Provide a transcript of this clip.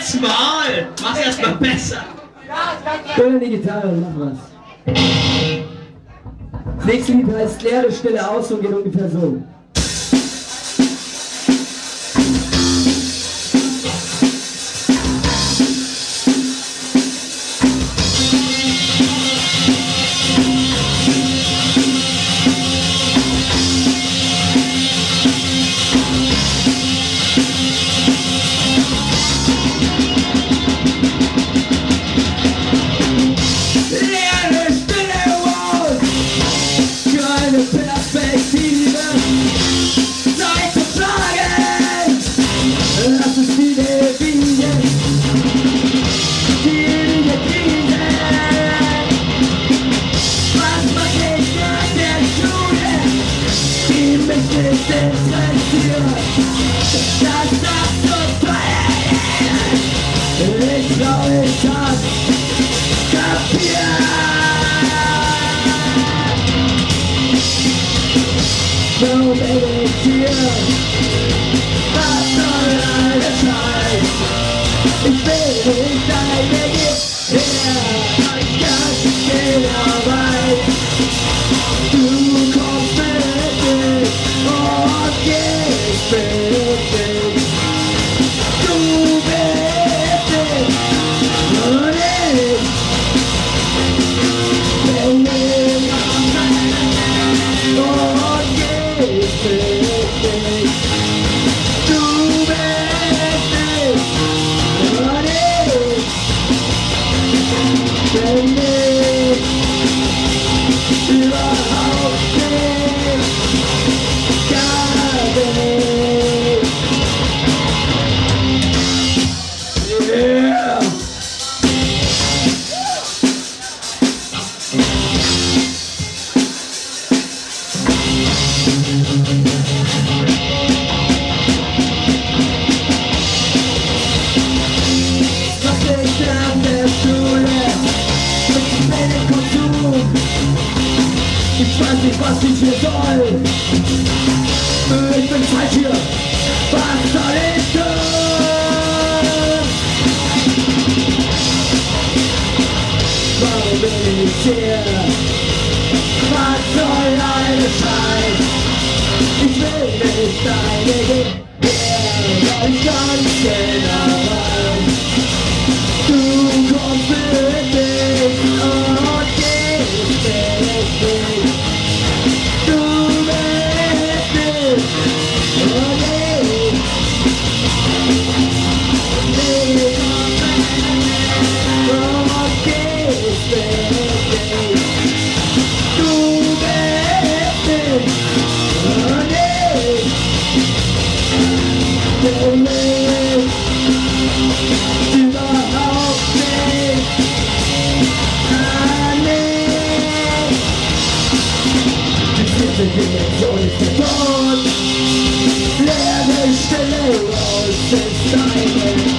Halt's Maul! Mach erstmal besser! Hör die Gitarre und mach was. Das nächste Lied heißt Leere Stille aus und geht ungefähr so. Ich weiß nicht, was ich hier soll. Ich bin falsch hier. Was soll ich tun? Warum bin ich hier? Was soll eine Scheiß? Ich will nicht deine Gegenwehr, weil ich ganz genau weiß, du kommst mit mich und gehst mit mich. Dimension ist der Tod, leere Stille aus ist deine